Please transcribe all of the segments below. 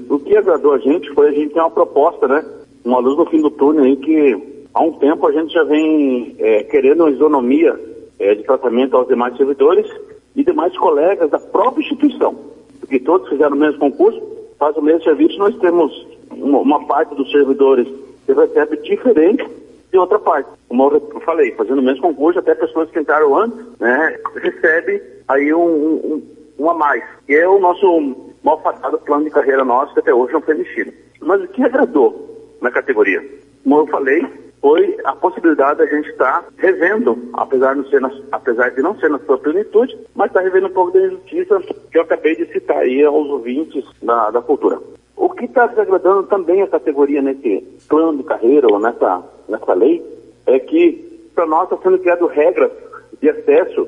O que agradou a gente ter uma proposta, né? Uma luz no fim do túnel aí que há um tempo a gente já vem querendo uma isonomia de tratamento aos demais servidores e demais colegas da própria instituição. Porque todos fizeram o mesmo concurso, fazem o mesmo serviço, nós temos uma parte dos servidores que recebe diferente de outra parte. Como eu falei, fazendo o mesmo concurso, até pessoas que entraram antes, né, recebe aí um a mais, que é o nosso malfadado plano de carreira nosso, que até hoje não foi mexido. Mas o que agradou na categoria? Como eu falei, foi a possibilidade da gente estar revendo, apesar de não ser na sua plenitude, mas estar revendo um pouco da injustiça que eu acabei de citar aí aos ouvintes da cultura. O que está desagradando também a categoria nesse plano de carreira ou nessa lei é que para nós está sendo criado regras de acesso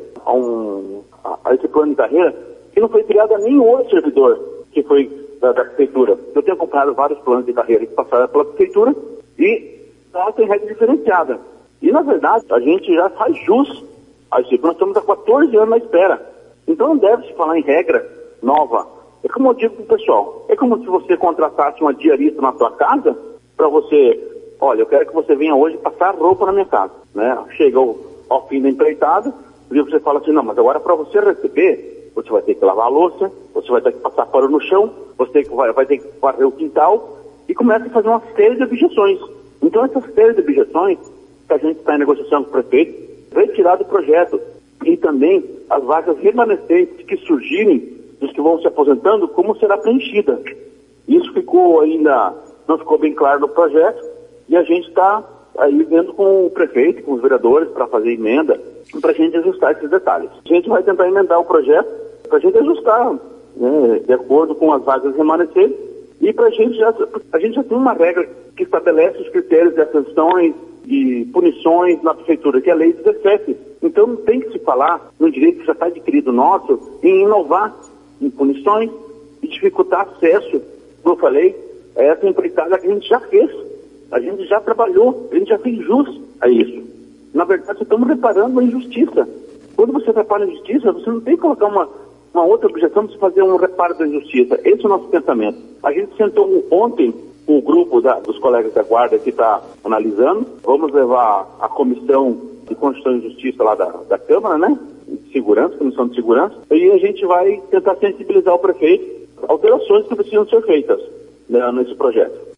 a esse plano de carreira que não foi criado a nenhum outro servidor que foi da prefeitura. Eu tenho acompanhado vários planos de carreira que passaram pela prefeitura e nós tem regra diferenciada. E, na verdade, a gente já faz jus a isso. Nós estamos há 14 anos na espera. Então não deve se falar em regra nova. É como eu digo para o pessoal, é como se você contratasse uma diarista na sua casa para você, olha, eu quero que você venha hoje passar roupa na minha casa. Né? Chega ao fim da empreitada, e você fala assim, não, mas agora para você receber, você vai ter que lavar a louça, você vai ter que passar pano no chão, você vai ter que varrer o quintal, e começa a fazer uma série de objeções. Então, essa série de objeções que a gente está em negociação com o prefeito, retirar do projeto e também as vagas remanescentes que surgirem dos que vão se aposentando, como será preenchida. Isso não ficou bem claro no projeto e a gente está aí vendo com o prefeito, com os vereadores para fazer emenda, para a gente ajustar esses detalhes. A gente vai tentar emendar o projeto para a gente ajustar, né, de acordo com as vagas remanescentes. E a gente já tem uma regra que estabelece os critérios de atenções e punições na prefeitura, que é a Lei 17. Então não tem que se falar no direito que já está adquirido nosso em inovar em punições e dificultar acesso, como eu falei, a essa empreitada que a gente já fez. A gente já trabalhou, a gente já fez jus a isso. Na verdade, estamos reparando a injustiça. Quando você repara a injustiça, você não tem que colocar uma outra objeção para fazer um reparo da injustiça. Esse é o nosso pensamento. A gente sentou ontem com o grupo dos colegas da Guarda que está analisando. Vamos levar a Comissão de Constituição e Justiça lá da Câmara, né? Segurança, Comissão de Segurança. E a gente vai tentar sensibilizar o prefeito. Alterações que precisam ser feitas, né, nesse projeto.